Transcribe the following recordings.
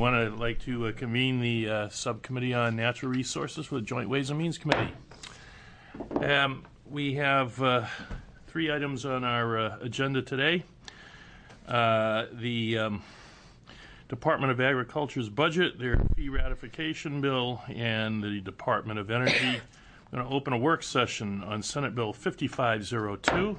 I'd like to convene the Subcommittee on Natural Resources for the Joint Ways and Means Committee. We have 3 items on our agenda today. The Department of Agriculture's budget, their fee ratification bill, and the Department of Energy. I'm going to open a work session on Senate Bill 5502.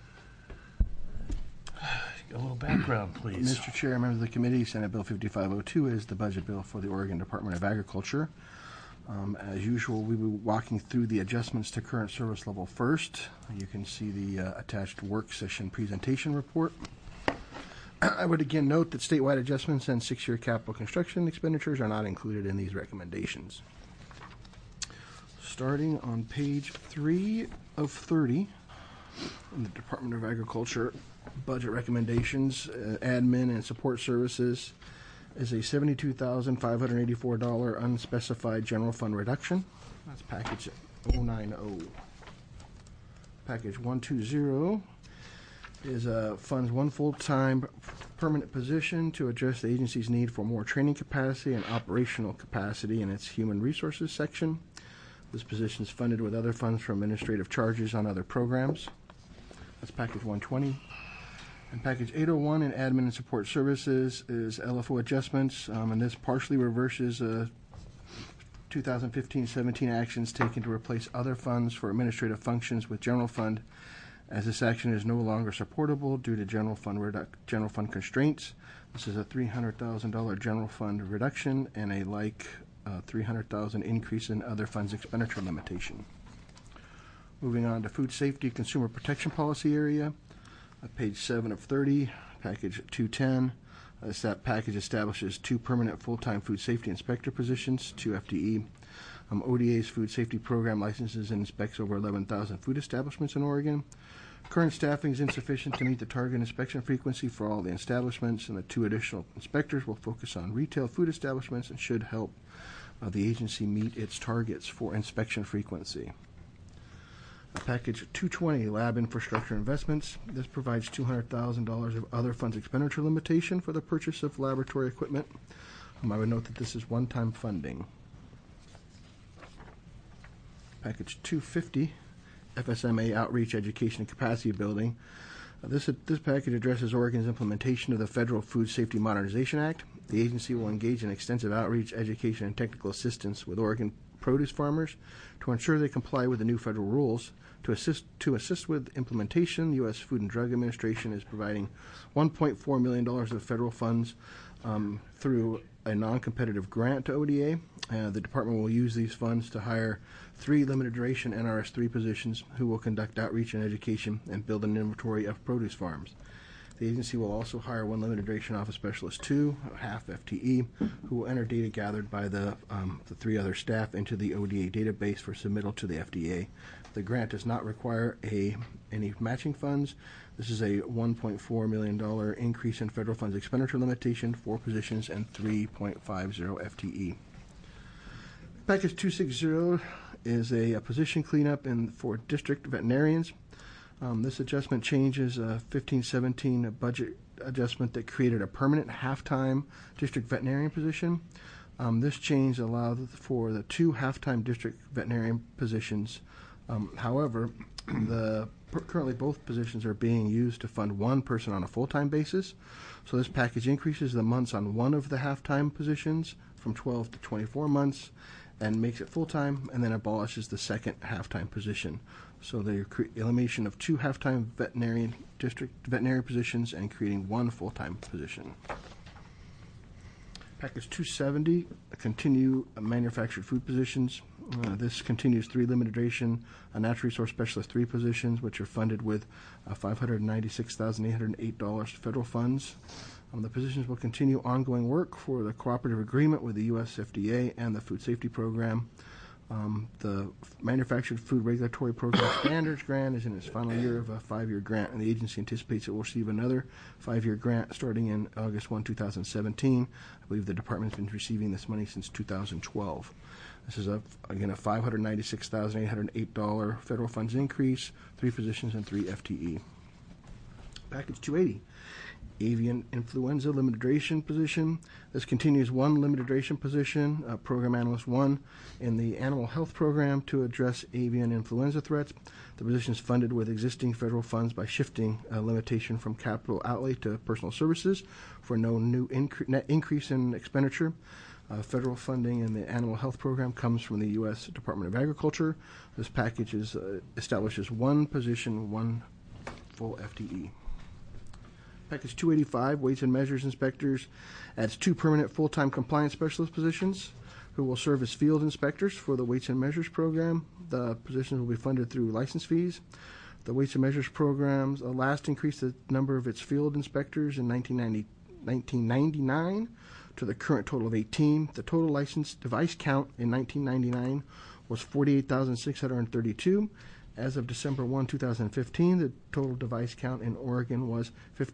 A little background, please. Mr. Chair, members of the committee, Senate Bill 5502 is the budget bill for the Oregon Department of Agriculture. As usual, we will be walking through the adjustments to current service level first. You can see the attached work session presentation report. I would again note that statewide adjustments and 6-year capital construction expenditures are not included in these recommendations. Starting on page 3 of 30 in the Department of Agriculture budget recommendations, admin and support services is a $72,584 unspecified general fund reduction. That's package 090. Package 120 is funds 1 full-time permanent position to address the agency's need for more training capacity and operational capacity in its human resources section. This position is funded with other funds from administrative charges on other programs. That's package 120. And package 801 in admin and support services is LFO adjustments, and this partially reverses 2015-17 actions taken to replace other funds for administrative functions with general fund, as this action is no longer supportable due to general fund constraints. This is a $300,000 general fund reduction and a $300,000 increase in other funds expenditure limitation. Moving on to food safety consumer protection policy area. Page 7 of 30, package 210. That package establishes 2 permanent full-time food safety inspector positions, 2 FTE. ODA's food safety program licenses and inspects over 11,000 food establishments in Oregon. Current staffing is insufficient to meet the target inspection frequency for all the establishments, and the 2 additional inspectors will focus on retail food establishments and should help the agency meet its targets for inspection frequency. Package 220, lab infrastructure investments. This provides $200,000 of other funds expenditure limitation for the purchase of laboratory equipment. I would note that this is one-time funding. Package 250, FSMA outreach, education, and capacity building. This package addresses Oregon's implementation of the Federal Food Safety Modernization Act. The agency will engage in extensive outreach, education, and technical assistance with Oregon produce farmers to ensure they comply with the new federal rules. To assist with implementation, the U.S. Food and Drug Administration is providing $1.4 million of federal funds through a non-competitive grant to ODA. The department will use these funds to hire 3 limited duration NRS 3 positions who will conduct outreach and education and build an inventory of produce farms. The agency will also hire 1 limited duration office specialist 2, half FTE, who will enter data gathered by the 3 other staff into the ODA database for submittal to the FDA. The grant does not require any matching funds. This is a $1.4 million increase in federal funds expenditure limitation, 4 positions, and 3.50 FTE. Package 260 is a position cleanup for district veterinarians. This adjustment changes a 15-17 budget adjustment that created a permanent half-time district veterinarian position. This change allowed for the 2 half-time district veterinarian positions. However, currently both positions are being used to fund 1 person on a full-time basis. So this package increases the months on 1 of the half-time positions from 12 to 24 months and makes it full-time, and then abolishes the second half-time position. So the elimination of 2 half-time district veterinary positions and creating 1 full-time position. Package 270, continue manufactured food positions. This continues 3 limited duration natural resource specialist 3 positions, which are funded with $596,808 federal funds. The positions will continue ongoing work for the cooperative agreement with the U.S. FDA and the Food Safety Program. The Manufactured Food Regulatory Program Standards Grant is in its final year of a 5-year grant, and the agency anticipates it will receive another 5-year grant starting in August 1, 2017. I believe the department's been receiving this money since 2012. This is, again, a $596,808 federal funds increase, 3 positions, and 3 FTE. Package 280, avian influenza limited duration position. This continues one limited duration position, Program Analyst 1, in the Animal Health Program to address avian influenza threats. The position is funded with existing federal funds by shifting a limitation from capital outlay to personal services for no new net increase in expenditure. Federal funding in the Animal Health Program comes from the U.S. Department of Agriculture. This package establishes one position, one full FTE. Package 285, Weights and Measures Inspectors, adds 2 permanent full-time compliance specialist positions who will serve as field inspectors for the Weights and Measures Program. The positions will be funded through license fees. The Weights and Measures Program last increased the number of its field inspectors in 1999 to the current total of 18. The total licensed device count in 1999 was 48,632. As of December 1, 2015, the total device count in Oregon was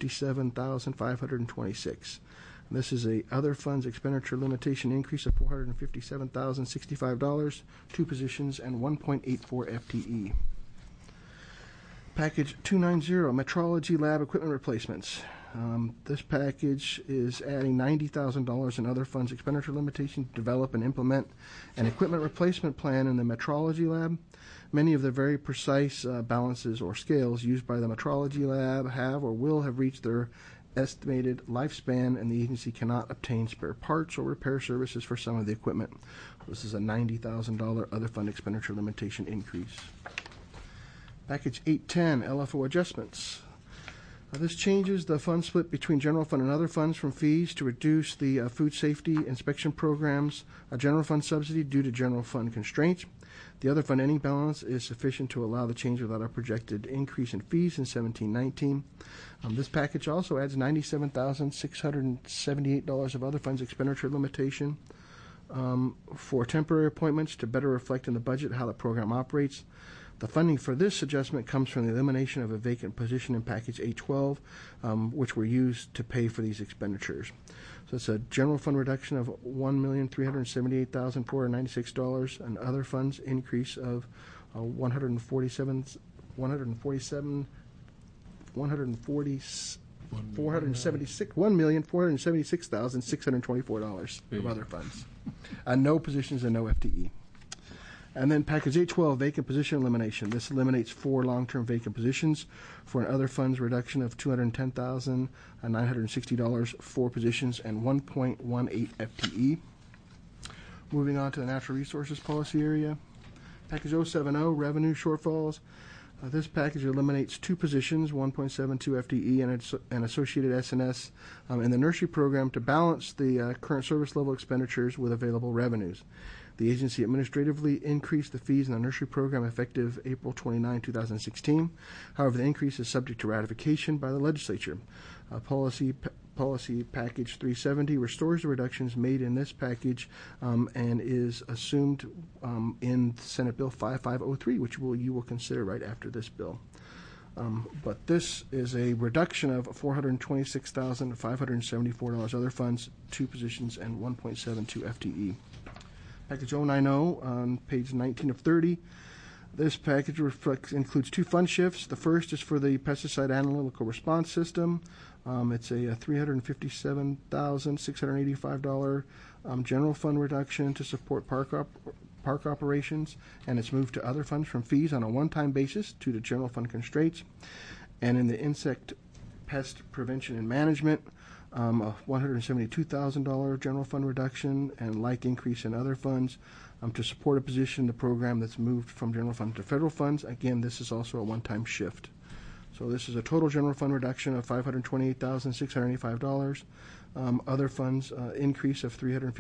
57,526. This is a other funds expenditure limitation increase of $457,065, 2 positions, and 1.84 FTE. Package 290, Metrology Lab Equipment Replacements. This package is adding $90,000 in other funds expenditure limitation to develop and implement an equipment replacement plan in the metrology lab. Many of the very precise balances or scales used by the metrology lab have or will have reached their estimated lifespan, and the agency cannot obtain spare parts or repair services for some of the equipment. This is a $90,000 other fund expenditure limitation increase. Package 810, LFO adjustments. This changes the fund split between general fund and other funds from fees to reduce the food safety inspection program's general fund subsidy due to general fund constraints. The other fund ending balance is sufficient to allow the change without a projected increase in fees in 17-19. This package also adds $97,678 of other funds expenditure limitation for temporary appointments to better reflect in the budget how the program operates. The funding for this adjustment comes from the elimination of a vacant position in Package 812, which were used to pay for these expenditures. So it's a general fund reduction of $1,378,496, and other funds increase of $1,476,624 of other funds. No positions and no FTE. And then Package 812, vacant position elimination. This eliminates 4 long-term vacant positions for an other funds reduction of $210,960, 4 positions, and 1.18 FTE. Moving on to the natural resources policy area. Package 070, revenue shortfalls. This package eliminates 2 positions, 1.72 FTE, and associated SNS in the nursery program to balance the current service level expenditures with available revenues. The agency administratively increased the fees in the nursery program effective April 29, 2016. However, the increase is subject to ratification by the legislature. Policy Package 370 restores the reductions made in this package and is assumed in Senate Bill 5503, which you will consider right after this bill. But this is a reduction of $426,574 other funds, 2 positions, and 1.72 FTE. Package 090 on page 19 of 30. This package includes 2 fund shifts. The first is for the pesticide analytical response system. It's a $357,685 general fund reduction to support park operations, and it's moved to other funds from fees on a one-time basis due to general fund constraints. And in the insect pest prevention and management, a $172,000 general fund reduction and like increase in other funds to support a position in the program that's moved from general fund to federal funds. Again, this is also a one-time shift. So this is a total general fund reduction of $528,685. Other funds increase of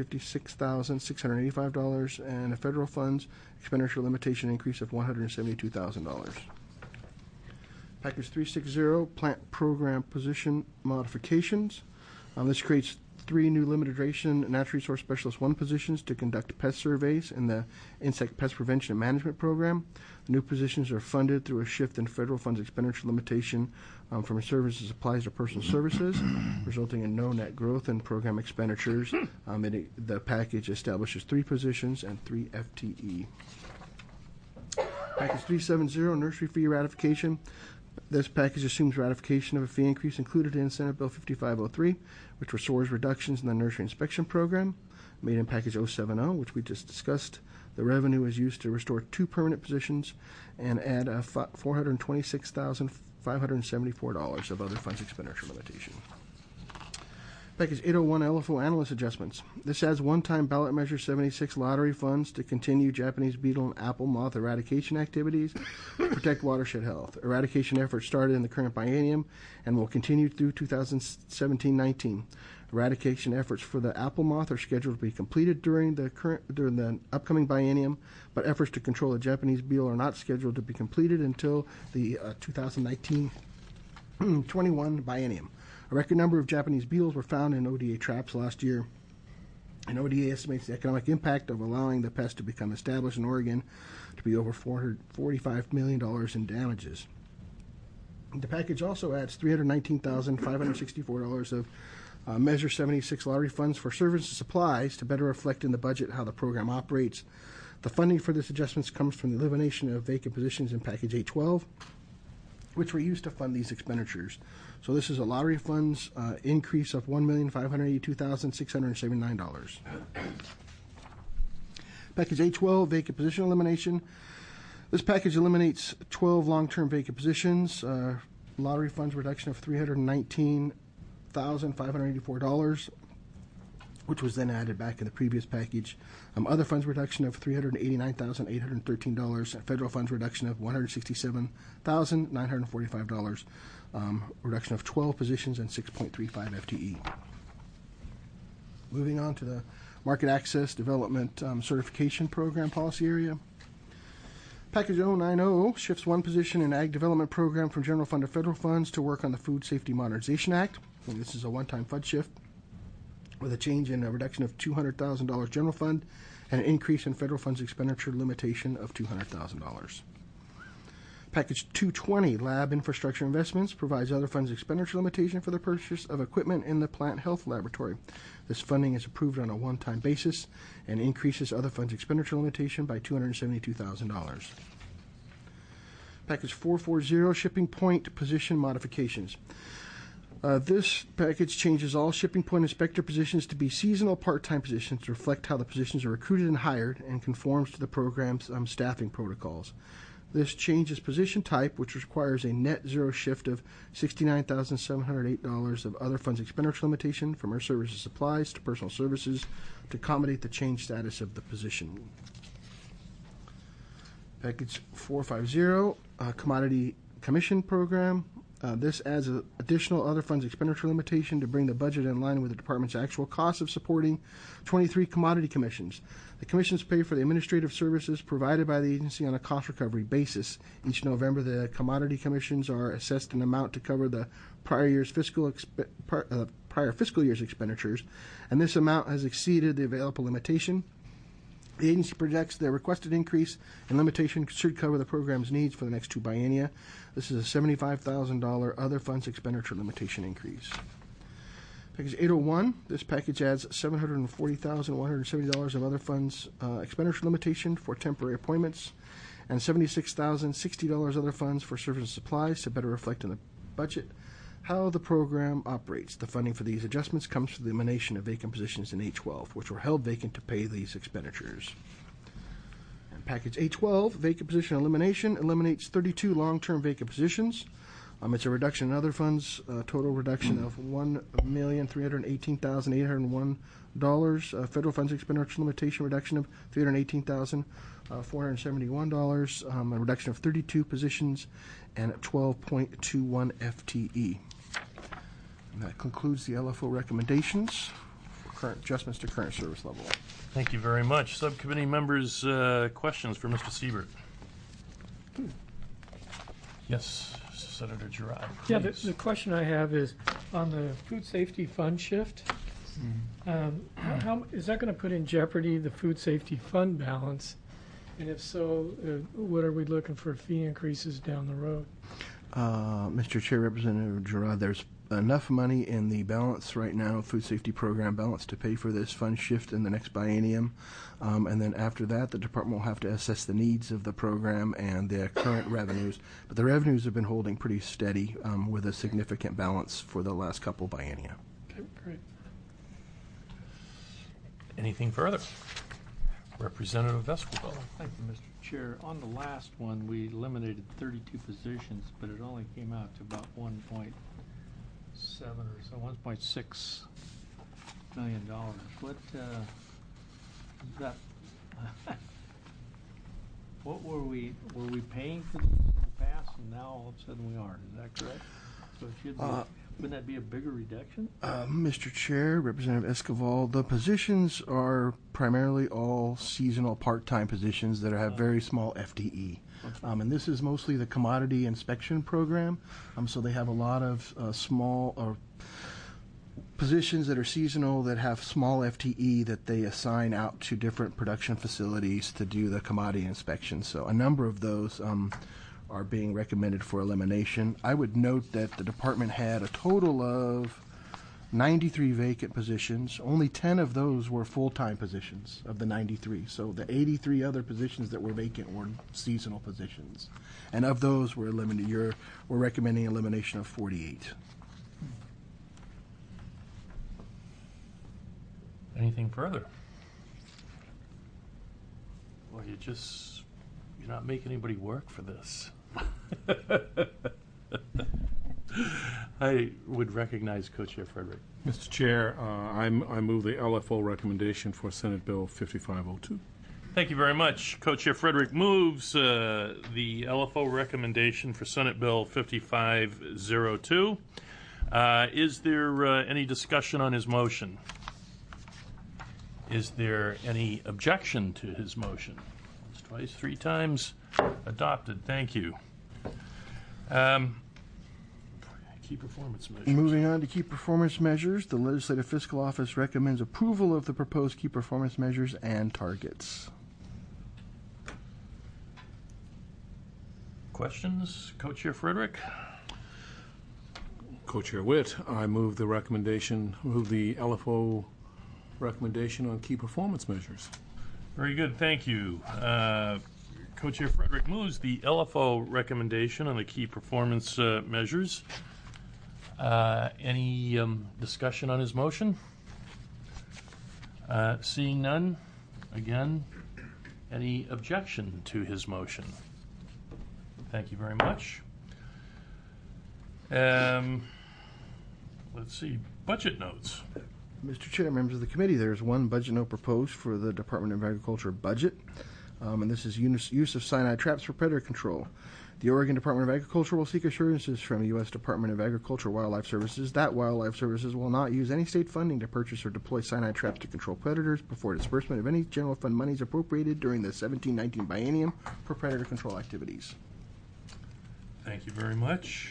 $356,685, and a federal funds expenditure limitation increase of $172,000. Package 360, plant program position modifications. This creates 3 new limited duration natural resource specialist 1 positions to conduct pest surveys in the insect pest prevention and management program. The new positions are funded through a shift in federal funds expenditure limitation from services supplies to personal services, resulting in no net growth in program expenditures. The package establishes 3 positions and 3 FTE. Package 370, nursery fee ratification. This package assumes ratification of a fee increase included in Senate Bill 5503, which restores reductions in the nursery inspection program. Made in package 070, which we just discussed. The revenue is used to restore 2 permanent positions and add $426,574 of other funds expenditure limitation. Package 801 LFO analyst adjustments. This adds one-time ballot measure 76 lottery funds to continue Japanese beetle and apple moth eradication activities to protect watershed health. Eradication efforts started in the current biennium and will continue through 2017-19. Eradication efforts for the apple moth are scheduled to be completed during the upcoming biennium, but efforts to control the Japanese beetle are not scheduled to be completed until the 2019-21 biennium. A record number of Japanese beetles were found in ODA traps last year, and ODA estimates the economic impact of allowing the pest to become established in Oregon to be over $445 million in damages. The package also adds $319,564 of Measure 76 lottery funds for service and supplies to better reflect in the budget how the program operates. The funding for this adjustments comes from the elimination of vacant positions in Package 812, which were used to fund these expenditures. So this is a lottery funds increase of $1,582,679. Package 812, vacant position elimination. This package eliminates 12 long-term vacant positions. Lottery funds reduction of $319,584, which was then added back in the previous package. Other funds reduction of $389,813, and federal funds reduction of $167,945, reduction of 12 positions and 6.35 FTE. Moving on to the Market Access Development Certification Program policy area. Package 090 shifts 1 position in Ag Development Program from general fund to federal funds to work on the Food Safety Modernization Act. And this is a one-time fund shift with a change in a reduction of $200,000 general fund and an increase in federal funds expenditure limitation of $200,000. Package 220, Lab Infrastructure Investments, provides other funds expenditure limitation for the purchase of equipment in the Plant Health Laboratory. This funding is approved on a one-time basis and increases other funds expenditure limitation by $272,000. Package 440, Shipping Point Position Modifications. This package changes all shipping point inspector positions to be seasonal part-time positions to reflect how the positions are recruited and hired and conforms to the program's staffing protocols. This changes position type, which requires a net zero shift of $69,708 of other funds expenditure limitation from our services supplies to personal services to accommodate the change status of the position. Package 450, Commodity Commission Program. This adds an additional other funds expenditure limitation to bring the budget in line with the department's actual cost of supporting 23 commodity commissions. The commissions pay for the administrative services provided by the agency on a cost recovery basis. Each November, the commodity commissions are assessed an amount to cover the prior fiscal year's expenditures, and this amount has exceeded the available limitation. The agency projects the requested increase in limitation should cover the program's needs for the next 2 biennia. This is a $75,000 other funds expenditure limitation increase. Package 801, this package adds $740,170 of other funds expenditure limitation for temporary appointments and $76,060 other funds for service and supplies to better reflect in the budget how the program operates. The funding for these adjustments comes from the elimination of vacant positions in 812, which were held vacant to pay these expenditures. And Package 812, vacant position elimination, eliminates 32 long-term vacant positions. It's a reduction in other funds, total reduction of $1,318,801. Federal funds expenditure limitation reduction of $318,471. A reduction of 32 positions and 12.21 FTE. And that concludes the LFO recommendations for current adjustments to current service level. Thank you very much. Subcommittee members, questions for Mr. Siebert? Yes, Senator Girard. Yeah, the question I have is on the food safety fund shift. How is that going to put in jeopardy the food safety fund balance? And if so, what are we looking for fee increases down the road? Mr. Chair, Representative Gerard, there's enough money in the balance right now, food safety program balance, to pay for this fund shift in the next biennium. And then after that, the department will have to assess the needs of the program and the current revenues. But the revenues have been holding pretty steady with a significant balance for the last couple biennia. Okay, great. Anything further? Representative Esquivel. Thank you, Mr. Chair. On the last one, we eliminated 32 positions, but it only came out to about 1.7 or so, $1.6 million. What that? What were we paying for these in the past, and now all of a sudden we aren't? Is that correct? So it should be. Wouldn't that be a bigger reduction? Mr. Chair, Representative Esquivel, the positions are primarily all seasonal part-time positions that have very small FTE. And this is mostly the commodity inspection program. So they have a lot of small positions that are seasonal that have small FTE that they assign out to different production facilities to do the commodity inspection. So a number of those are being recommended for elimination. I would note that the department had a total of 93 vacant positions. Only 10 of those were full-time positions of the 93. So the 83 other positions that were vacant were seasonal positions. And of those, we're recommending elimination of 48. Anything further? Well, you're not making anybody work for this. I would recognize Co-Chair Frederick. Mr. Chair, I move the LFO recommendation for Senate Bill 5502. Thank you very much. Co-Chair Frederick moves the LFO recommendation for Senate Bill 5502. Is there any discussion on his motion? Is there any objection to his motion? Once, twice, three times. Adopted. Thank you. Key performance measures. Moving on to key performance measures, the Legislative Fiscal Office recommends approval of the proposed key performance measures and targets. Questions? Co-Chair Frederick? Co-Chair Witt, I move the LFO recommendation on key performance measures. Very good. Thank you. Co-Chair Frederick moves the LFO recommendation on the key performance measures. Any discussion on his motion? Seeing none, again, any objection to his motion? Thank you very much. Let's see, budget notes. Mr. Chair, members of the committee, there's one budget note proposed for the Department of Agriculture budget, and this is use of cyanide traps for predator control. The Oregon Department of Agriculture will seek assurances from the U.S. Department of Agriculture Wildlife Services that Wildlife Services will not use any state funding to purchase or deploy cyanide traps to control predators before disbursement of any general fund monies appropriated during the 17-19 biennium for predator control activities. Thank you very much.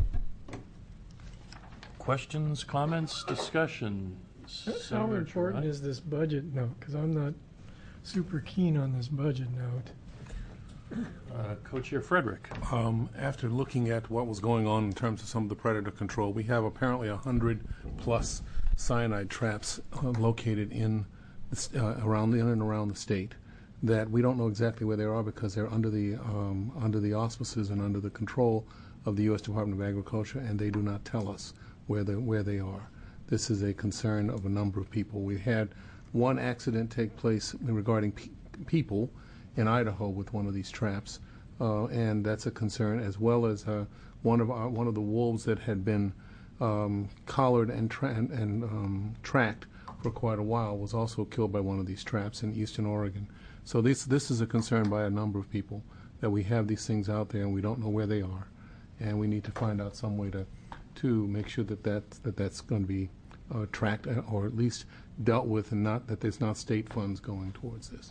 Questions, comments, discussion? How important is this budget note? Because I'm not super keen on this budget note. Co-Chair Frederick. After looking at what was going on in terms of some of the predator control, we have apparently 100+ cyanide traps located in around the state that we don't know exactly where they are because they're under the auspices and under the control of the U.S. Department of Agriculture, and they do not tell us where they are. This is a concern of a number of people. We had one accident take place regarding people in Idaho with one of these traps, and that's a concern, as well as one of the wolves that had been collared and tracked for quite a while was also killed by one of these traps in eastern Oregon. So this is a concern by a number of people that we have these things out there and we don't know where they are, and we need to find out some way to make sure that's going to be tracked or at least dealt with, and not that there's not state funds going towards this.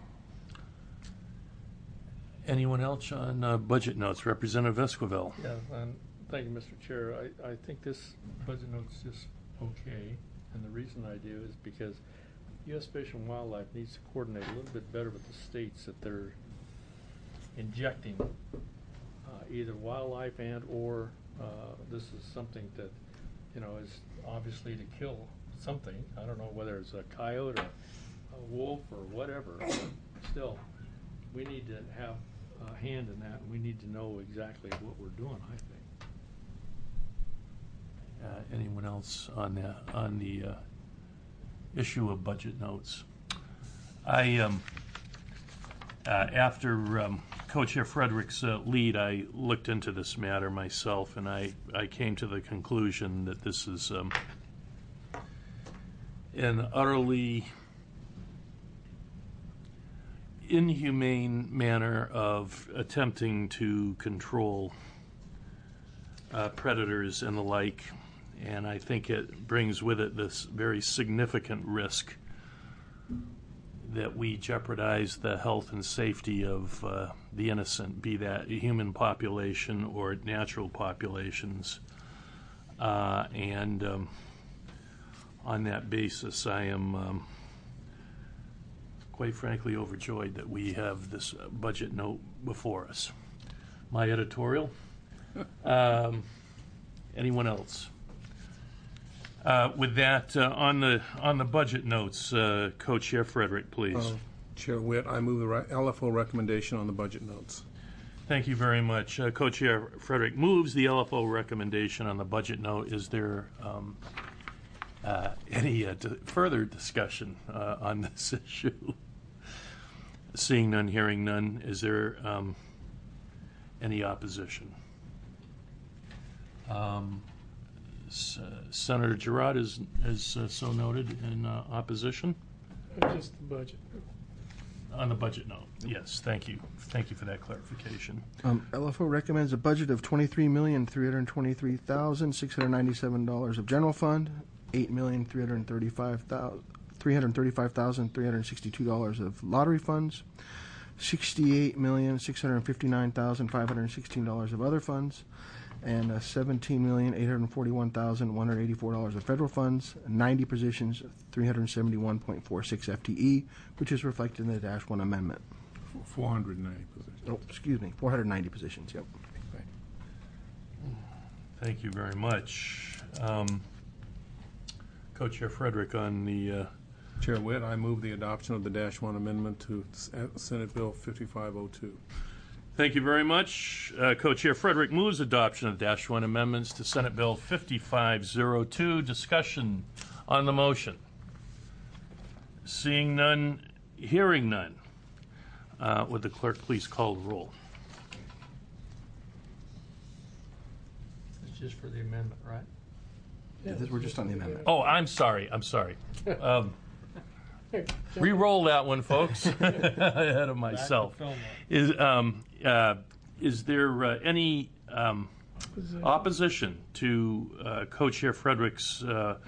Anyone else on budget notes? Representative Esquivel. Yeah, thank you, Mr. Chair. I think this budget note's just okay, and the reason I do is because U.S. Fish and Wildlife needs to coordinate a little bit better with the states that they're injecting either wildlife and or this is something that, you know, is obviously to kill something. I don't know whether it's a coyote or a wolf or whatever, but still, we need to have a hand in that, and we need to know exactly what we're doing, I think. Anyone else on the issue of budget notes? After Co-Chair Frederick's lead, I looked into this matter myself, and I came to the conclusion that this is an utterly inhumane manner of attempting to control predators and the like, and I think it brings with it this very significant risk that we jeopardize the health and safety of the innocent, be that a human population or natural populations. And on that basis, I am quite frankly overjoyed that we have this budget note before us. My editorial. Anyone else? With that, on the budget notes, Co-Chair Frederick, please. Chair Witt, I move the LFO recommendation on the budget notes. Thank you very much. Co-Chair Frederick moves the LFO recommendation on the budget note. Is there any further discussion on this issue? Seeing none, hearing none, is there any opposition? Senator Girard is so noted in opposition. Just the budget. On the budget note, yes. Thank you. Thank you for that clarification. LFO recommends a budget of $23,323,697 of general fund, $8,335,362 of lottery funds, $68,659,516 of other funds, and $17,841,184 of federal funds, 90 positions, 371.46 FTE, which is reflected in the -1 amendment. 490 positions. Oh, excuse me, 490 positions, yep. Thank you very much. Co-Chair Frederick on the... Chair Witt, I move the adoption of the -1 amendment to Senate Bill 5502. Thank you very much. Co-Chair Frederick moves adoption of -1 amendments to Senate Bill 5502. Discussion on the motion. Seeing none, hearing none. Would the clerk please call the roll? It's just for the amendment, right? We're just on the amendment. Oh, I'm sorry. Re-roll that one, folks. Ahead of myself. Is there any opposition to Co-Chair Frederick's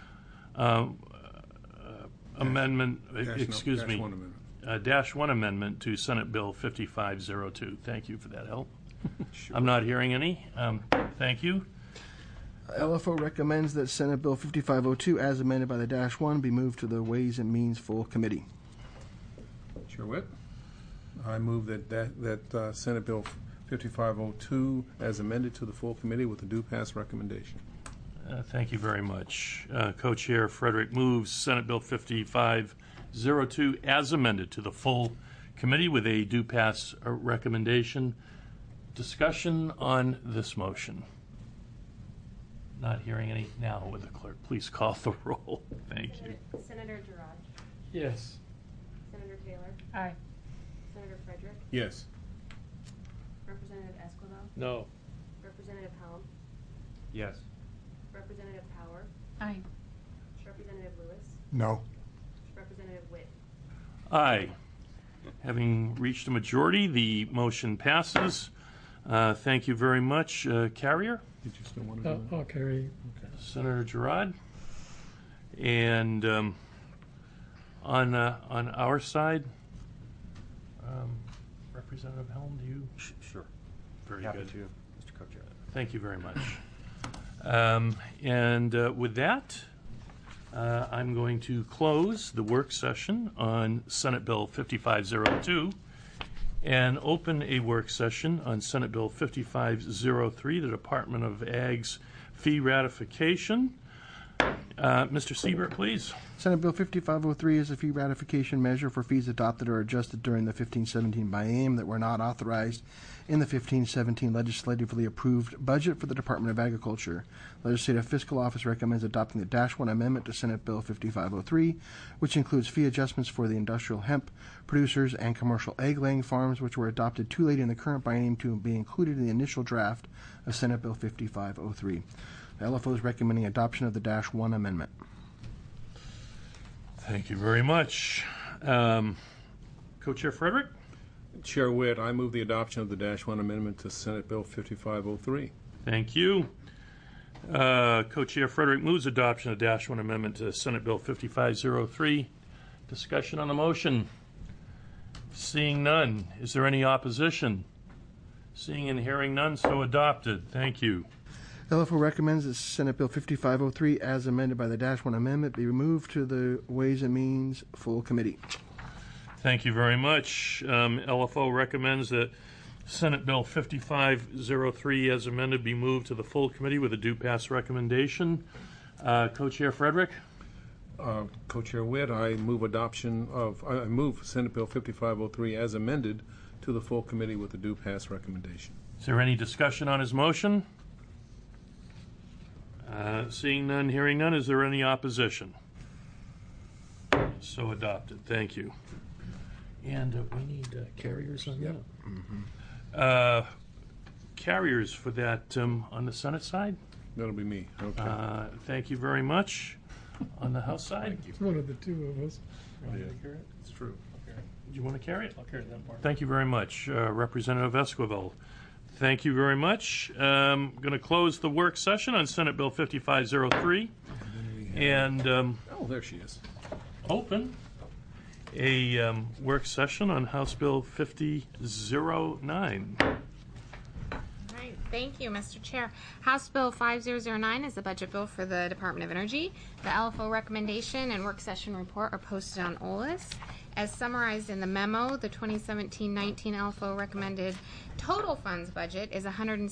amendment? Excuse me, -1 amendment to Senate Bill 5502. Thank you for that help. Sure. I'm not hearing any. Thank you. LFO recommends that Senate Bill 5502, as amended by the -1, be moved to the Ways and Means Full Committee. Chair Witt, I move that Senate Bill 5502, as amended, to the full committee with a due pass recommendation. Thank you very much. Co-Chair Frederick moves Senate Bill 5502, as amended, to the full committee with a due pass recommendation. Discussion on this motion. Not hearing any. Now, would the clerk please call the roll? Thank you. Senator Girard. Yes. Senator Taylor. Aye. Senator Frederick. Yes. Representative Esquivel. No. Representative Helm. Yes. Representative Power. Aye. Representative Lewis. No. Representative Witt. Aye. Having reached a majority, the motion passes. Thank you very much. Carrier? Did you still want to do that? I'll carry. Senator Girard. And on our side, Representative Helm, do you? Sure. Very Happy good. to, Mr. Co-Chair. Thank you very much. And with that, I'm going to close the work session on Senate Bill 5502 and open a work session on Senate Bill 5503, the Department of Ag's fee ratification. Mr. Siebert, please. Senate Bill 5503 is a fee ratification measure for fees adopted or adjusted during the 15-17 biennium that were not authorized in the 15-17 legislatively approved budget for the Department of Agriculture. Legislative Fiscal Office recommends adopting the -1 amendment to Senate Bill 5503, which includes fee adjustments for the industrial hemp producers and commercial egg-laying farms, which were adopted too late in the current biennium to be included in the initial draft of Senate Bill 5503. The LFO is recommending adoption of the -1 amendment. Thank you very much. Co-Chair Frederick? Chair Witt, I move the adoption of the -1 amendment to Senate Bill 5503. Thank you. Co-Chair Frederick moves adoption of -1 amendment to Senate Bill 5503. Discussion on the motion. Seeing none. Is there any opposition? Seeing and hearing none, so adopted. Thank you. LFO recommends that Senate Bill 5503, as amended by the -1 amendment, be removed to the Ways and Means full committee. Thank you very much. LFO recommends that Senate Bill 5503, as amended, be moved to the full committee with a due pass recommendation. Co-Chair Frederick? Co-Chair Witt, I move Senate Bill 5503 as amended to the full committee with a due pass recommendation. Is there any discussion on his motion? Seeing none, hearing none, is there any opposition? So adopted. Thank you. And we need carriers on that. Mm-hmm. Carriers for that on the Senate side? That'll be me. Okay. Thank you very much. On the House side? It's one of the two of us. It's true. Do you want to carry it? I'll carry that part. Thank you very much, Representative Esquivel. Thank you very much. I'm going to close the work session on Senate Bill 5503 and there she is. open a work session on House Bill 5009. Right. Thank you, Mr. Chair. House Bill 5009 is the budget bill for the Department of Energy. The LFO recommendation and work session report are posted on OLS. As summarized in the memo, the 2017-19 LFO recommended total funds budget is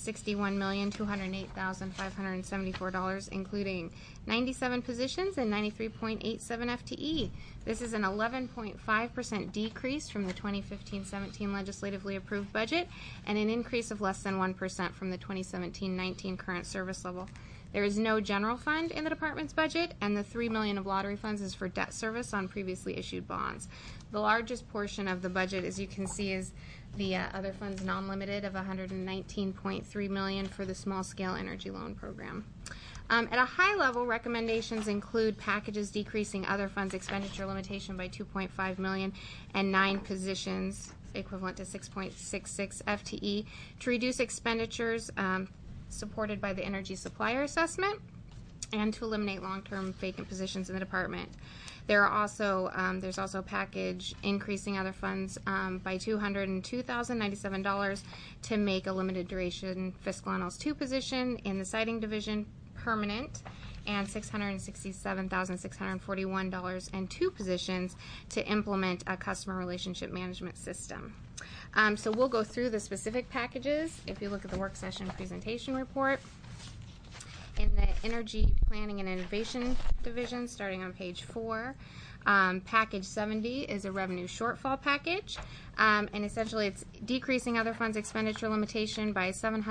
$161,208,574, including 97 positions and 93.87 FTE. This is an 11.5% decrease from the 2015-17 legislatively approved budget and an increase of less than 1% from the 2017-19 current service level. There is no general fund in the department's budget, and the $3 million of lottery funds is for debt service on previously issued bonds. The largest portion of the budget, as you can see, is the other funds non-limited of $119.3 million for the small-scale energy loan program. At a high level, recommendations include packages decreasing other funds expenditure limitation by $2.5 million and 9 positions, equivalent to 6.66 FTE, to reduce expenditures supported by the energy supplier assessment and to eliminate long-term vacant positions in the department. There are also there's also a package increasing other funds by $202,097 to make a limited duration fiscal analyst 2 position in the siding division permanent, and $667,641 and 2 positions to implement a customer relationship management system. So we'll go through the specific packages. If you look at the work session presentation report, in the Energy Planning and Innovation Division, starting on page 4, Package 70 is a revenue shortfall package, and essentially it's decreasing other funds expenditure limitation by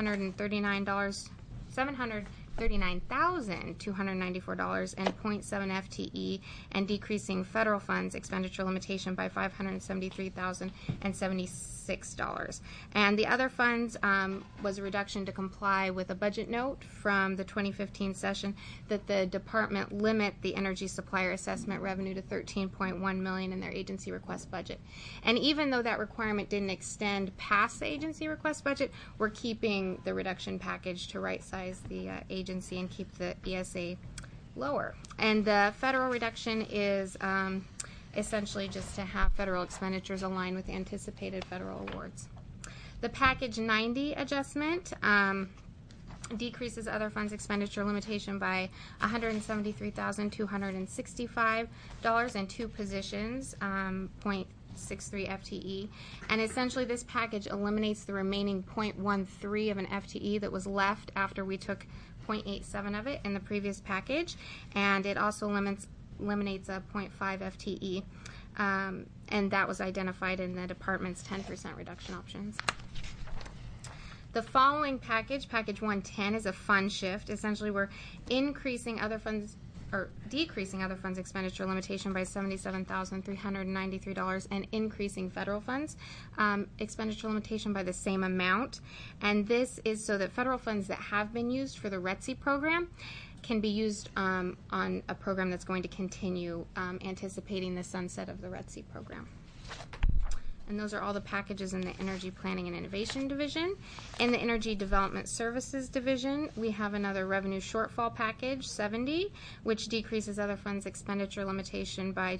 $739,294 and 0.7 FTE, and decreasing federal funds expenditure limitation by $573,076. And the other funds was a reduction to comply with a budget note from the 2015 session that the department limit the energy supplier assessment revenue to $13.1 million in their agency request budget. And even though that requirement didn't extend past the agency request budget, we're keeping the reduction package to right size the agency and keep the ESA lower. And the federal reduction is essentially just to have federal expenditures align with anticipated federal awards. The Package 90 adjustment decreases other funds expenditure limitation by $173,265 and 2 positions, FTE. And essentially this package eliminates the remaining 0.13 of an FTE that was left after we took 0.87 of it in the previous package, and it also eliminates a 0.5 FTE, and that was identified in the department's 10% reduction options. The following package, package 110, is a fund shift. Essentially, we're increasing other funds or decreasing other funds expenditure limitation by $77,393 and increasing federal funds expenditure limitation by the same amount. And this is so that federal funds that have been used for the RETC program can be used on a program that's going to continue, anticipating the sunset of the RETC program. And those are all the packages in the Energy Planning and Innovation Division. In the Energy Development Services Division, we have another revenue shortfall package, 70, which decreases other funds expenditure limitation by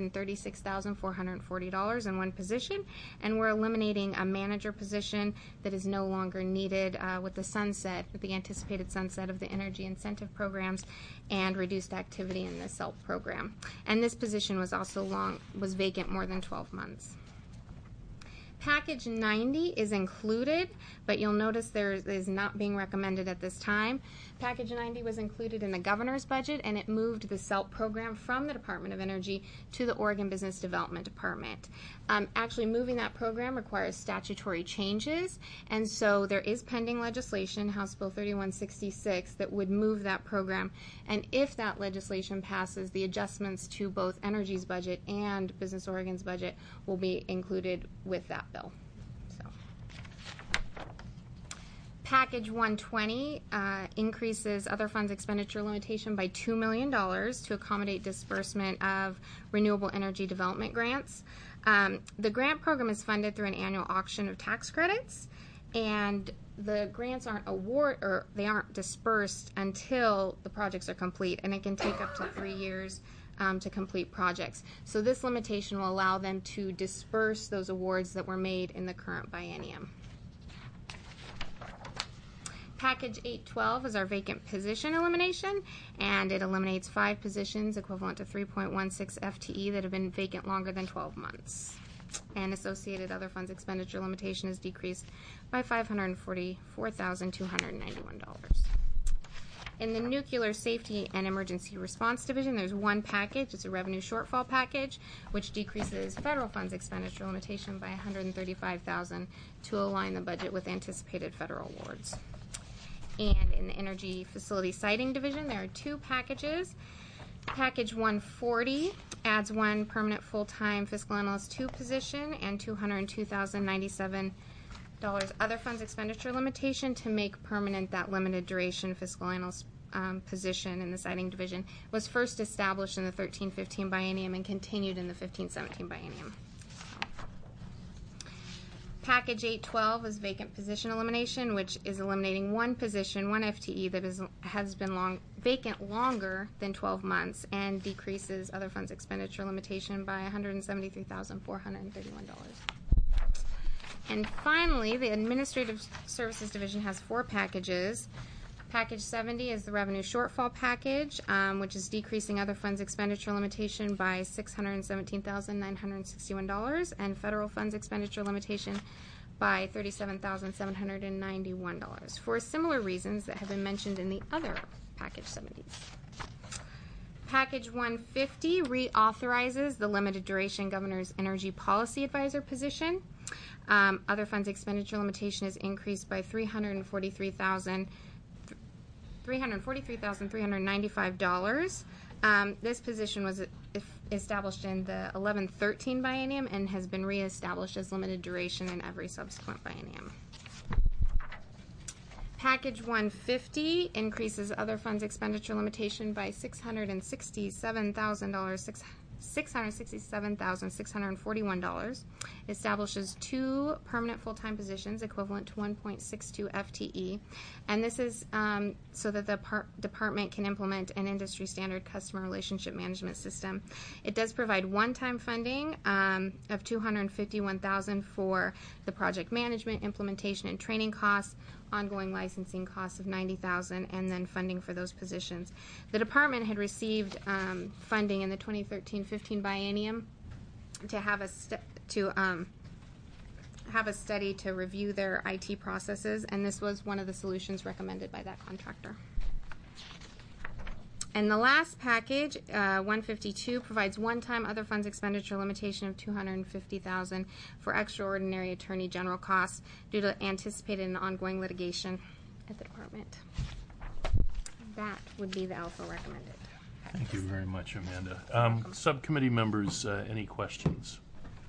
$236,440 in one position. And we're eliminating a manager position that is no longer needed with the anticipated sunset of the energy incentive programs and reduced activity in the SELP program. And this position was also vacant more than 12 months. Package 90 is included, but you'll notice there is not being recommended at this time. Package 90 was included in the governor's budget, and it moved the SELP program from the Department of Energy to the Oregon Business Development Department. Actually, moving that program requires statutory changes, and so there is pending legislation, House Bill 3166, that would move that program. And if that legislation passes, the adjustments to both Energy's budget and Business Oregon's budget will be included with that bill. Package 120 increases other funds expenditure limitation by $2 million to accommodate disbursement of renewable energy development grants. The grant program is funded through an annual auction of tax credits, and the grants they aren't dispersed until the projects are complete, and it can take up to 3 years to complete projects. So this limitation will allow them to disperse those awards that were made in the current biennium. Package 812 is our vacant position elimination, and it eliminates 5 positions equivalent to 3.16 FTE that have been vacant longer than 12 months. And associated other funds expenditure limitation is decreased by $544,291. In the Nuclear Safety and Emergency Response Division, there's one package. It's a revenue shortfall package, which decreases federal funds expenditure limitation by $135,000 to align the budget with anticipated federal awards. And in the Energy Facility Siting Division, there are 2 packages. Package 140 adds 1 permanent full-time fiscal analyst 2 position and $202,097 other funds expenditure limitation to make permanent that limited duration fiscal analyst position in the Siting Division. It was first established in the 13-15 biennium and continued in the 15-17 biennium. Package 812 is vacant position elimination, which is eliminating 1 position, 1 FTE that has been vacant longer than 12 months and decreases other funds expenditure limitation by $173,431. And finally, the Administrative Services Division has 4 packages. Package 70 is the revenue shortfall package, which is decreasing other funds expenditure limitation by $617,961 and federal funds expenditure limitation by $37,791 for similar reasons that have been mentioned in the other package 70s. Package 150 reauthorizes the limited duration Governor's Energy Policy Advisor position. Other funds expenditure limitation is increased by $343,395. This position was established in the 11-13 biennium and has been reestablished as limited duration in every subsequent biennium. Package 150 increases other funds expenditure limitation by $667,641, establishes 2 permanent full-time positions equivalent to 1.62 FTE, and this is so that the department can implement an industry-standard customer relationship management system. It does provide one-time funding of $251,000 for the project management, implementation, and training costs, ongoing licensing costs of $90,000, and then funding for those positions. The department had received funding in the 2013-15 biennium to have a study to review their IT processes, and this was one of the solutions recommended by that contractor. And the last package, 152, provides one-time other funds expenditure limitation of $250,000 for extraordinary attorney general costs due to anticipated and ongoing litigation at the department. That would be the alpha recommended. Thank you very much, Amanda. Subcommittee members, any questions?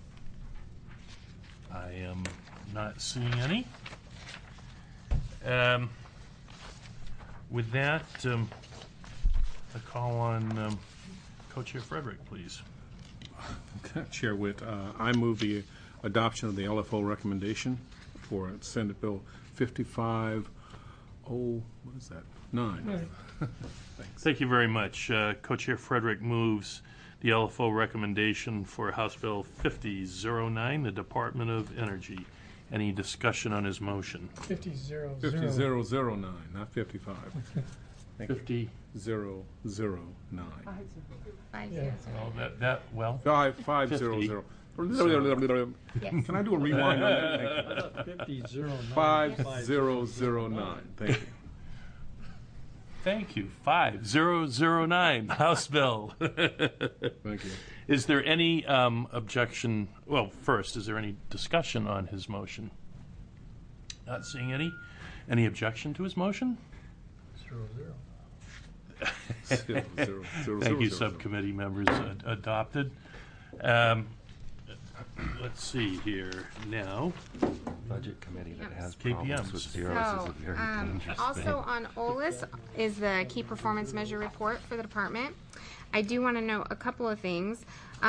I am not seeing any. With that, a call on Co-Chair Frederick, please. Chair Witt, I move the adoption of the LFO recommendation for Senate Bill 55. What is that? 9. Thanks. Thank you very much. Co-Chair Frederick moves the LFO recommendation for House Bill 5009, the Department of Energy. Any discussion on his motion? 5009, not 55. 50. 009. 500. Well, that well. 500. Yes. Can I do a rewind on that? Thank you. 5009. 5009. Thank you. Thank you. 5009, House Bill. Thank you. Is there any objection? Well, first, is there any discussion on his motion? Not seeing any. Any objection to his motion? 00. Thank you, subcommittee members. Adopted. Let's see here now. Budget committee that has KPMs. problems with zeros is a very dangerous Also thing. on OLIS is the key performance measure report for the department. I do want to note a couple of things.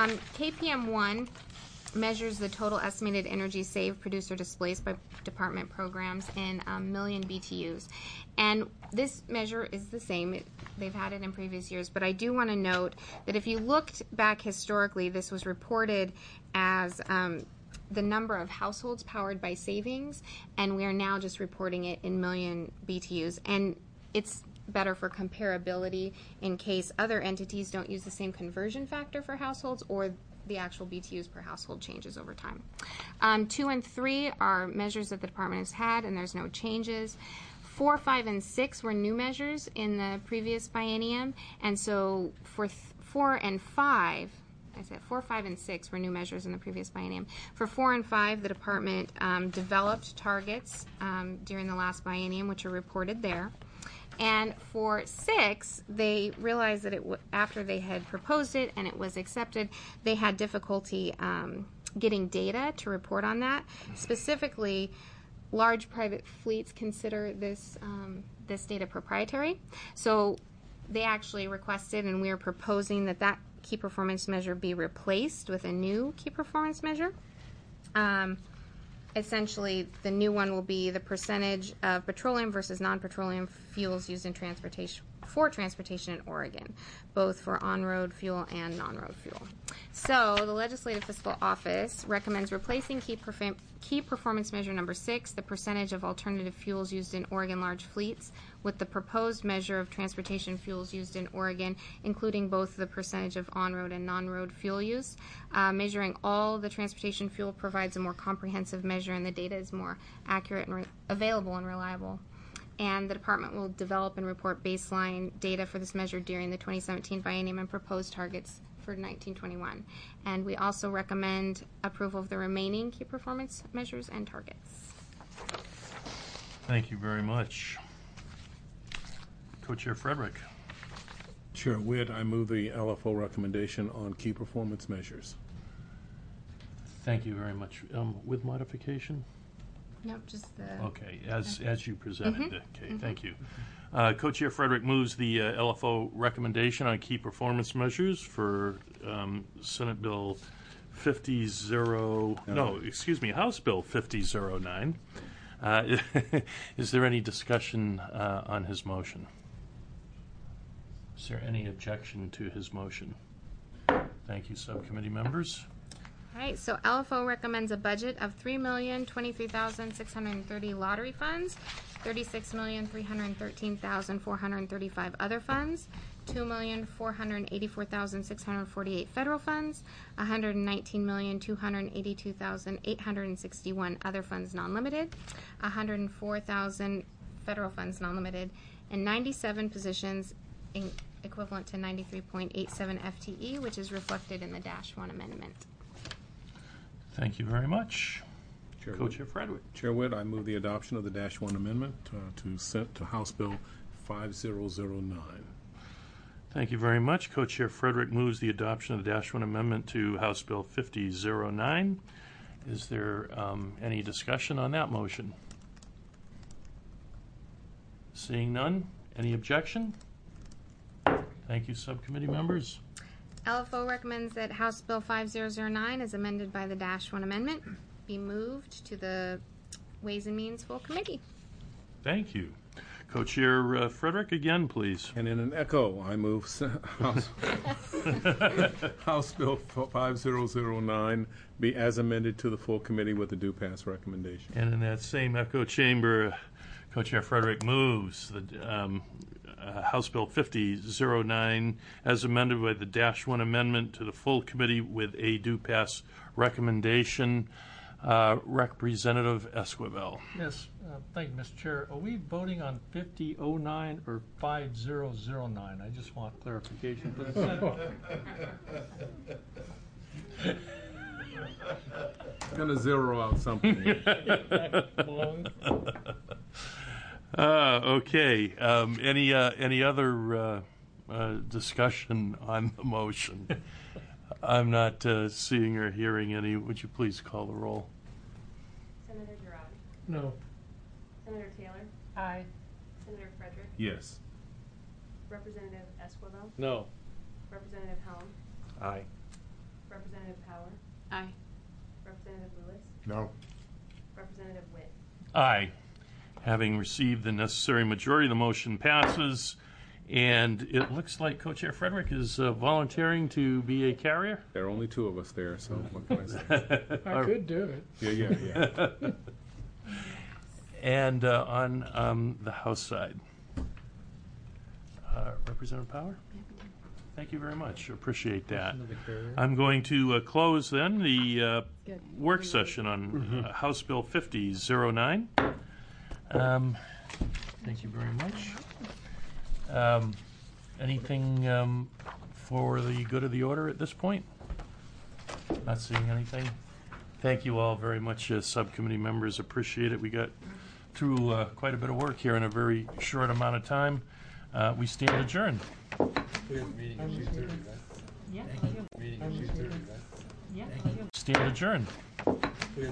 KPM1 measures the total estimated energy saved, produced, or displaced by department programs in million BTUs. And this measure is the same. They've had it in previous years. But I do want to note that if you looked back historically, this was reported as the number of households powered by savings, and we are now just reporting it in million BTUs. And it's better for comparability in case other entities don't use the same conversion factor for households or the actual BTUs per household changes over time. 2 and 3 are measures that the department has had, and there's no changes. 4, 5, and 6 were new measures in the previous biennium, and so for 4 and 5, I said 4, 5, and 6 were new measures in the previous biennium. For 4 and 5, the department developed targets during the last biennium, which are reported there. And for 6, they realized that after they had proposed it and it was accepted, they had difficulty getting data to report on that. Specifically, large private fleets consider this data proprietary. So they actually requested, and we are proposing that key performance measure be replaced with a new key performance measure. Essentially, the new one will be the percentage of petroleum versus non-petroleum fuels used in transportation in Oregon, both for on-road fuel and non-road fuel. So the Legislative Fiscal Office recommends replacing key performance measure number 6, the percentage of alternative fuels used in Oregon large fleets, with the proposed measure of transportation fuels used in Oregon, including both the percentage of on-road and non-road fuel use. Measuring all the transportation fuel provides a more comprehensive measure, and the data is more accurate and available and reliable. And the department will develop and report baseline data for this measure during the 2017 biennium and propose targets for 1921. And we also recommend approval of the remaining key performance measures and targets. Thank you very much. Co-Chair Frederick. Chair Witt, I move the LFO recommendation on key performance measures. Thank you very much. With modification? No, just the... Okay, as you presented. Okay, thank you. Co-Chair Frederick moves the LFO recommendation on key performance measures for Senate Bill House Bill 5009. Is there any discussion on his motion? Is there any objection to his motion? Thank you, subcommittee members. All right, so LFO recommends a budget of $3,023,630 lottery funds, $36,313,435 other funds, $2,484,648 federal funds, $119,282,861 other funds non-limited, $104,000 federal funds non-limited, and 97 positions equivalent to 93.87 FTE, which is reflected in the -1 amendment. Thank you very much. Chair Co-Chair Frederick. Chair Witt, I move the adoption of the -1 amendment to House Bill 5009. Thank you very much. Co-Chair Frederick moves the adoption of the -1 amendment to House Bill 5009. Is there any discussion on that motion? Seeing none, any objection? Thank you, subcommittee members. LFO recommends that House Bill 5009, as amended by the -1 amendment, be moved to the Ways and Means Full Committee. Thank you. Co-Chair Frederick, again, please. And in an echo, I move House Bill 5009 be as amended to the full committee with a due pass recommendation. And in that same echo chamber, Co-Chair Frederick moves the House Bill 5009 as amended by the -1 amendment to the full committee with a due pass recommendation. Representative Esquivel. Yes, thank you, Mr. Chair. Are we voting on 5009 or 5009? I just want clarification for the Senate. Gonna zero out something. Okay. Any other discussion on the motion? I'm not seeing or hearing any. Would you please call the roll? Senator Girard. No. Senator Taylor. Aye. Senator Frederick. Yes. Representative Esquivel. No. Representative Helm. Aye. Representative Power. Aye. Representative Lewis. No. Representative Witt. Aye. Having received the necessary majority, the motion passes. And it looks like Co-Chair Frederick is volunteering to be a carrier. There are only two of us there, so what can I say? I could do it. Yeah. And on the House side, Representative Power? Thank you very much. Appreciate that. I'm going to close then the work session on House Bill 5009. Thank you very much. Anything for the good of the order at this point? Not seeing anything. Thank you all very much, subcommittee members. Appreciate it. We got through quite a bit of work here in a very short amount of time. We stand adjourned. Stand adjourned.